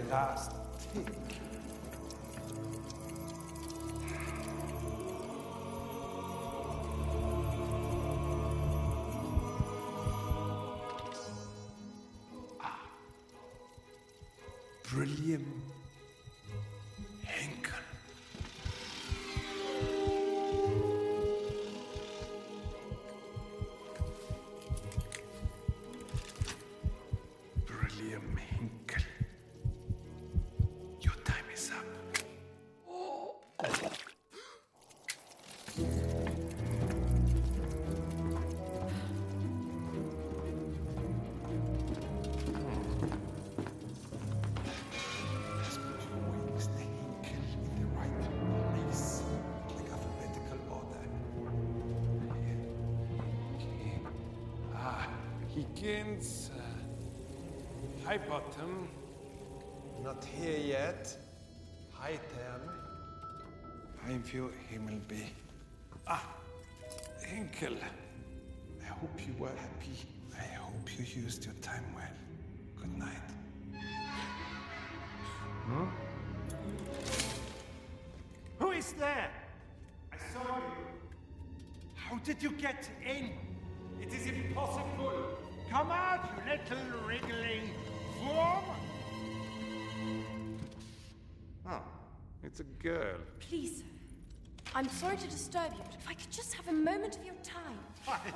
last tick. Brilliant Henkel. Brilliant Henkel. Your time is up. Higgins, Highbottom. Not here yet. Hightown. Heimfjord Himmelby. Henkel. I hope you were happy. I hope you used your time well. Good night. Who is there? I saw you. How did you get in? It is impossible. Come out, you little wriggling worm. Oh, it's a girl. Please, sir. I'm sorry to disturb you, but if I could just have a moment of your time.